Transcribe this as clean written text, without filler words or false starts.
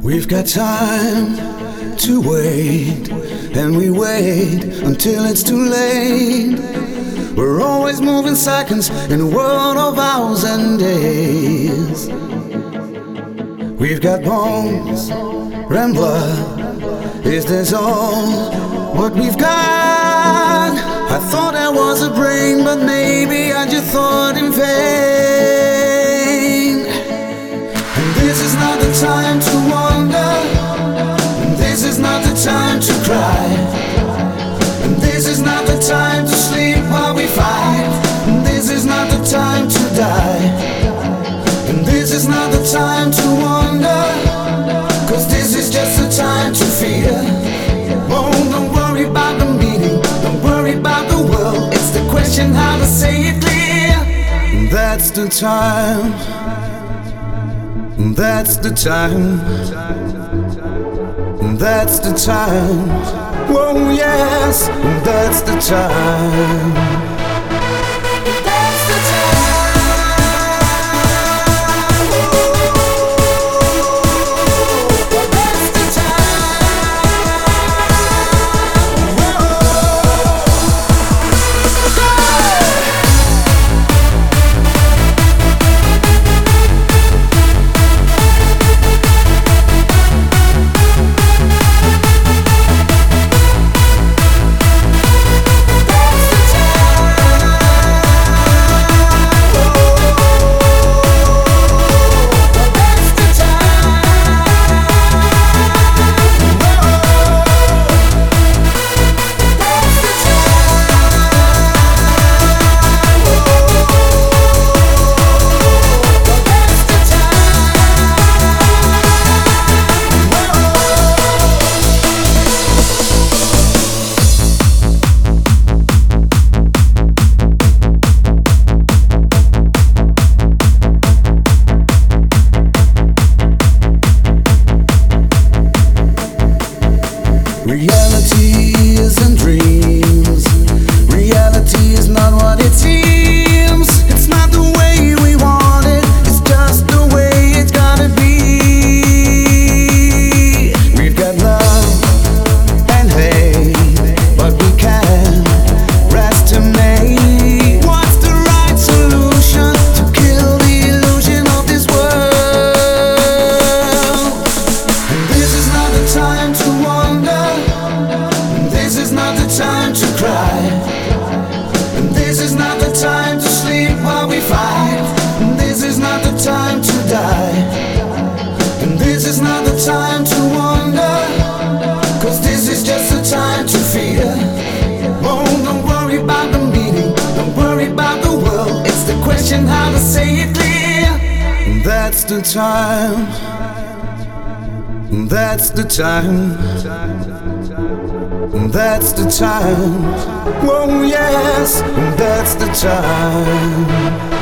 We've got time to wait, and we wait until it's too late. We're always moving seconds in a world of hours and days. We've got bones and blood. Is this all what we've got? I thought I was a brain, but maybe I just thought in vain. And this is not the time to wonder, and this is not the time to cry, and this is not the time to sleep while we fight, and this is not the time to die, and this is not the time to wonder, 'cause this is just the time to fear. Oh, don't worry about the meaning, don't worry about the world. It's the question how to say it clear. That's the time. That's the time. That's the time. Oh yes, that's the time. That's the reality isn't dreams. Reality is not what it seems. It's not the way we want it, it's just the way it's gotta be. We've got love and hate, but we can't estimate what's the right solution to kill the illusion of this world. And this is not the time to wonder, this is not the time to cry, and this is not the time to sleep while we fight, and this is not the time to die, and this is not the time to wonder, 'cause this is just the time to fear. Oh, don't worry about the meaning, don't worry about the world. It's the question how to say it clear. That's the time. That's the time. That's the time. Oh yes, that's the time.